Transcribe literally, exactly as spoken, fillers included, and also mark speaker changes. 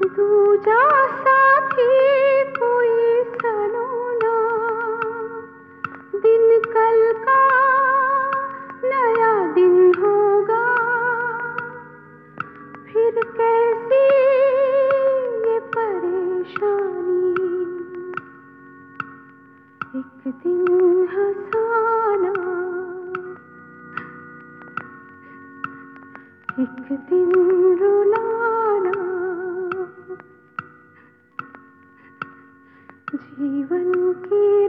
Speaker 1: दूजा साथी कोई सलोना, दिन कल का नया दिन होगा, फिर कैसी ये परेशानी। एक दिन हंसाना, एक दिन रुलाना, जीवन की